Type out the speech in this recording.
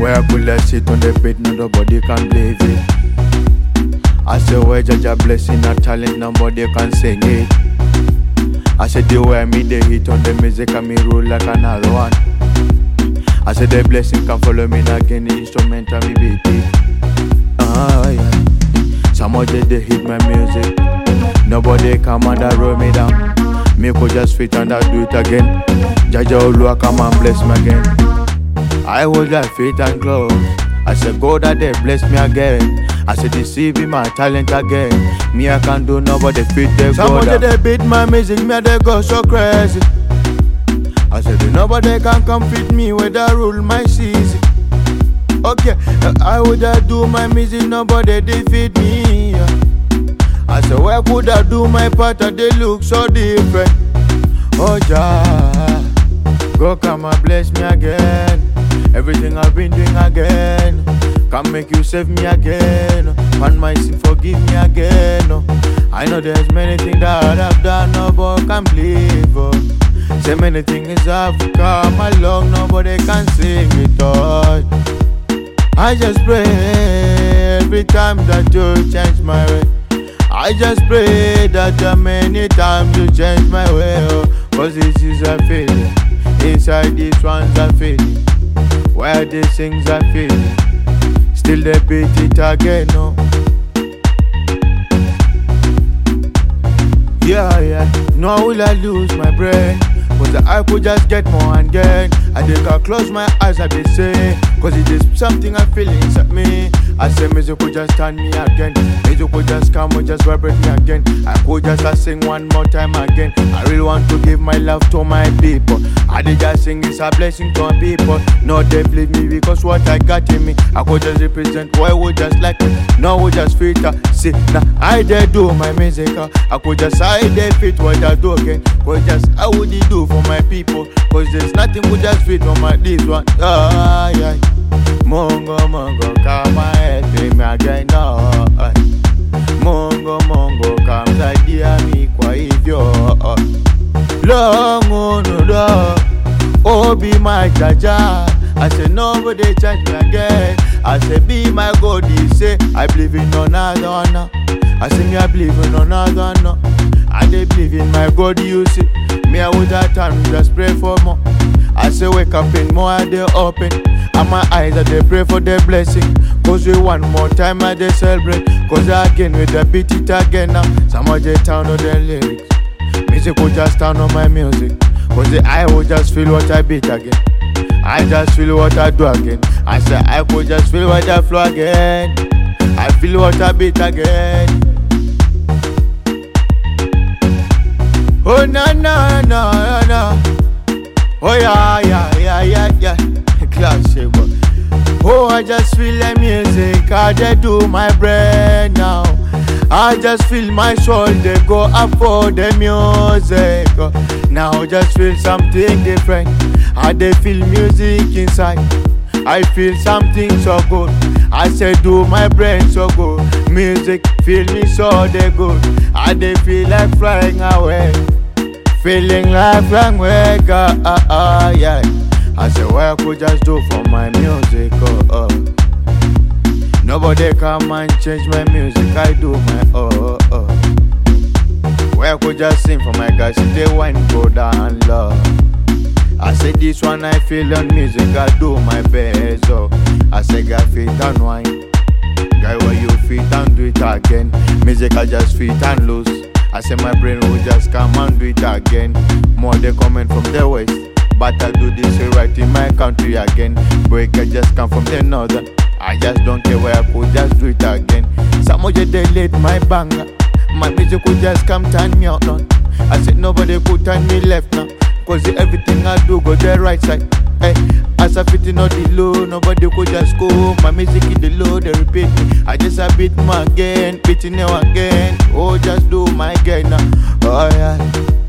Where I could let sit on the bed, nobody can believe it. I say where Jaja blessing a talent, nobody can sing it. I said the way I made the hit on the music and me roll like another one. I said the blessing can follow me again, the instrument and me beat it. Yeah. Somebody they hit my music. Nobody come and roll me down. Me could just fit and I do it again. Jaja Olua come and bless me again. I was like faith and clothes. I said God that they bless me again. I said deceive my talent again. Me I can't do nobody fit the God. Somebody they beat my music, me they go so crazy. I said nobody can come fit me with the rule my season. Okay, I would do my music, nobody defeat me. I said where could I do my part, they look so different. Oh Jah, go come and bless me again. Everything I've been doing again, can make you save me again. Man my sin, forgive me again. I know there's many things that I've done, nobody can believe. So many things I've come along, nobody can sing it all. I just pray every time that you change my way. I just pray that many times you change my way. Cause this is a feeling, inside these ones a feeling. Where these things are feeling, still they beat it again, no. Yeah, no will I lose my brain. Cause I could just get more and again. I think I close my eyes and they say, cause it is something I feel inside me. I say music could just turn me again. Music could just come and just vibrate me again. I could just sing one more time again. I really want to give my love to my people. I did just sing, it's a blessing to my people. No, they believe me because what I got in me. I could just represent why would just like me. No, would just fit. See, now I did do my music. I could just I did fit what I do again. Cause just I would do for my people. Cause there's nothing would just fit on my this one. Yeah. Mongo, come and help me again. Mongo, come saidia mi kwa hivyo. Long on oh be my Jaja. I say nobody change me again. I say be my God, he say I believe in another one. I say me I believe in another one. I dey believe in my God, you see. Me I would that time just pray for more. I say wake up in more I dey open. And my eyes I dey pray for the blessing. Cause we one more time I dey celebrate. Cause again we dey beat it again now. Somebody turn on the lyrics. Music will just turn on my music. Cause the eye will just feel what I beat again. I just feel what I do again. I say I could just feel what I flow again. I feel what I beat again. Oh no. Oh yeah. Classic. Oh I just feel the music. I just do my brain now. I just feel my soul, they go up for the music. Now just feel something different. I they feel music inside. I feel something so good. I say do my brain so good. Music feel me so they good. I they feel like flying away. Feeling like flying away. Yeah. I say what I could just do for my music. Nobody come and change my music, I do my Where I could just sing for my guys if they want go down low. I say this one I feel on music, I do my best. I say guy fit and wine. Guy where you fit and do it again. Music I just fit and lose. I say my brain will just come and do it again. More they coming from the west, but I do this right in my country again. Break I just come from the northern. I just don't care where I could just do it again. Somebody they laid my banger. My music could just come turn me out now. I said nobody could turn me left now. Cause everything I do go the right side. Hey, as I fit in on the low, nobody could just go. My music in the low, they repeat me. I just a beat my again, beating now again. Oh, just do my again now. Oh yeah.